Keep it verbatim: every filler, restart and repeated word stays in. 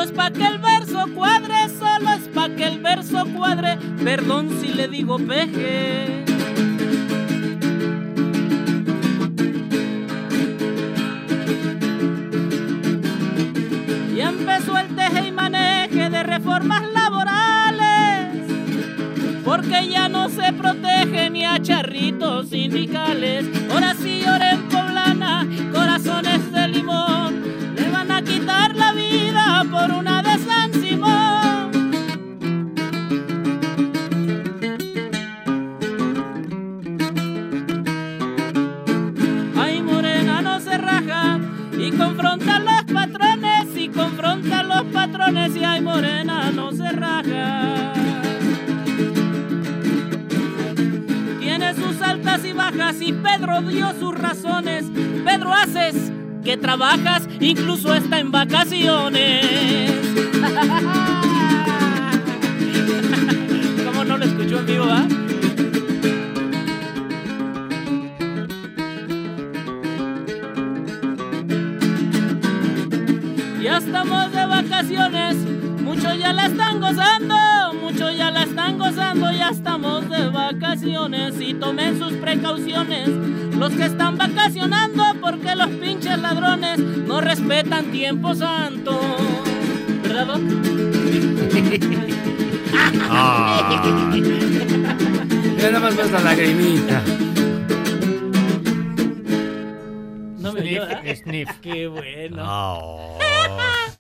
Solo es pa' que el verso cuadre, solo es pa' que el verso cuadre. Perdón si le digo peje. Y empezó el teje y maneje de reformas laborales, porque ya no se protege ni a charritos sindicales. Ahora sí, ahora en Poblana, corazones de limón, le van a quitar la vida por una de San Simón. Ay, Morena no se raja y confronta a los patrones, y confronta a los patrones, y ay, Morena no se raja. Tiene sus altas y bajas y Pedro dio sus razones. Pedro, haces que trabajas, incluso está en vacaciones. ¿Cómo no lo escuchó en vivo, ah? Ya estamos de vacaciones, muchos ya la están gozando, muchos ya la están gozando, ya estamos de vacaciones y tomen sus precauciones los que están vacacionando, porque los pinches ladrones no respetan tiempo santo. ¿Verdad, Doc? Ah. Ya nada más basta la lagrimita. No me dio, Sniff, ¿eh? sniff. Qué bueno. Oh.